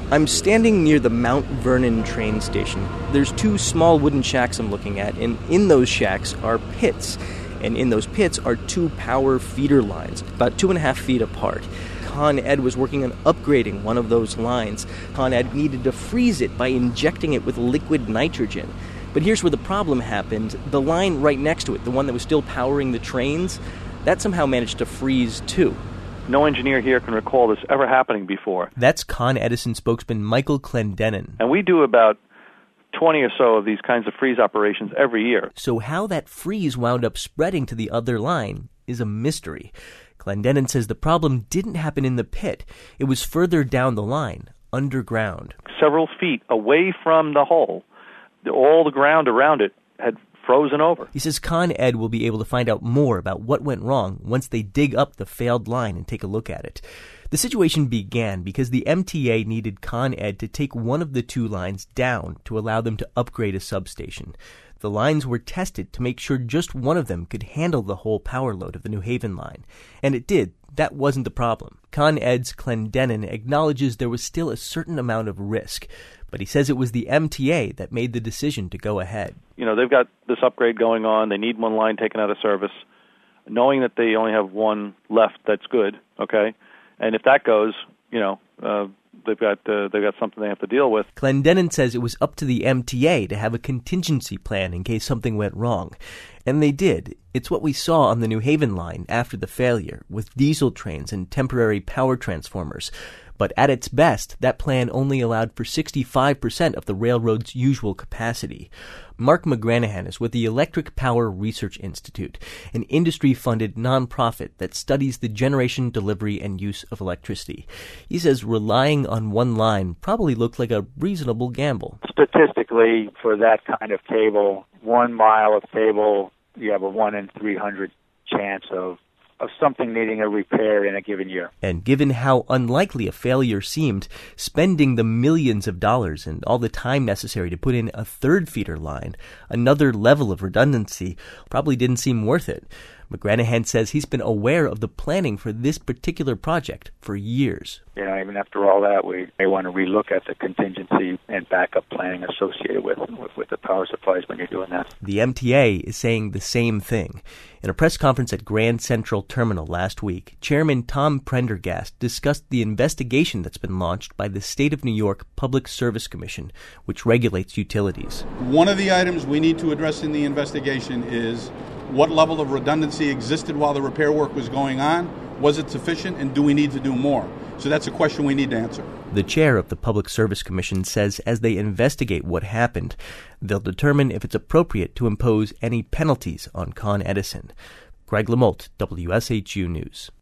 I'm standing near the Mount Vernon train station. There's two small wooden shacks I'm looking at, and in those shacks are pits. And in those pits are two power feeder lines, about 2.5 feet apart. Con Ed was working on upgrading one of those lines. Con Ed needed to freeze it by injecting it with liquid nitrogen. But here's where the problem happened. The line right next to it, the one that was still powering the trains, that somehow managed to freeze too. No engineer here can recall this ever happening before. That's Con Edison spokesman Michael Clendenin. And we do about 20 or so of these kinds of freeze operations every year. So how that freeze wound up spreading to the other line is a mystery. Clendenin says the problem didn't happen in the pit. It was further down the line, underground. Several feet away from the hole, all the ground around it had frozen over. He says Con Ed will be able to find out more about what went wrong once they dig up the failed line and take a look at it. The situation began because the MTA needed Con Ed to take one of the two lines down to allow them to upgrade a substation. The lines were tested to make sure just one of them could handle the whole power load of the New Haven line. And it did. That wasn't the problem. Con Ed's Clendenin acknowledges there was still a certain amount of risk, but he says it was the MTA that made the decision to go ahead. You know, they've got this upgrade going on. They need one line taken out of service, knowing that they only have one left that's good, okay? And if that goes, you know, they've got something they have to deal with. Clendenin says it was up to the MTA to have a contingency plan in case something went wrong. And they did. It's what we saw on the New Haven line after the failure, with diesel trains and temporary power transformers. But at its best, that plan only allowed for 65% of the railroad's usual capacity. Mark McGranahan is with the Electric Power Research Institute, an industry-funded nonprofit that studies the generation, delivery, and use of electricity. He says relying on one line probably looked like a reasonable gamble. Statistically, for that kind of cable, 1 mile of cable, you have a 1 in 300 chance of something needing a repair in a given year. And given how unlikely a failure seemed, spending the millions of dollars and all the time necessary to put in a third feeder line, another level of redundancy, probably didn't seem worth it. McGranahan says he's been aware of the planning for this particular project for years. You know, even after all that, we may want to relook at the contingency and backup planning associated with the power supplies when you're doing that. The MTA is saying the same thing. In a press conference at Grand Central Terminal last week, Chairman Tom Prendergast discussed the investigation that's been launched by the State of New York Public Service Commission, which regulates utilities. One of the items we need to address in the investigation is what level of redundancy existed while the repair work was going on. Was it sufficient, and do we need to do more? So that's a question we need to answer. The chair of the Public Service Commission says as they investigate what happened, they'll determine if it's appropriate to impose any penalties on Con Edison. Greg LaMolte, WSHU News.